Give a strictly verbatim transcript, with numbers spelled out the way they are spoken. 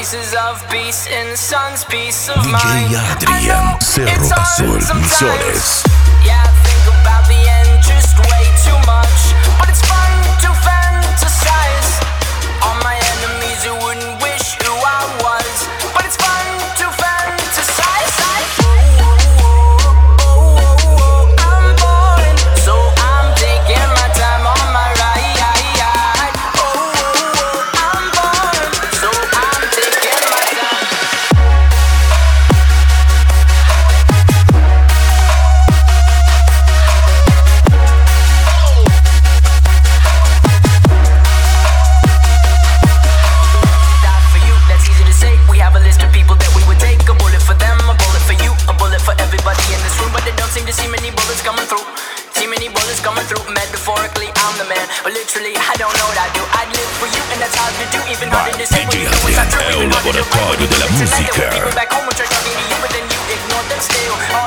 pieces of peace in the sun's peace of D J mind. Adrian, Cerro Azul Visores. Yeah, I think about the end just way too much, but it's fun to fantasize on my enemies who wouldn't wish who I was, but it's fun to fantasize. Oh, oh, oh, oh, oh, I'm boring, so I'm taking my time on my ride. Oh, oh, oh, I'm boring, so I'm taking my time. Die for you, that's easy to say. We have a list of people that we would take. A bullet for them, a bullet for you, a bullet for everybody in this room. But they don't seem to see many bullets coming through. See many bullets coming through. Metaphorically, I'm the man, but literally, I don't know what I do. I'd live for you, and that's hard to do. Even harder to say. D J Adrian è un laboratorio della musica. People back home are talking to you, but then you ignore them still.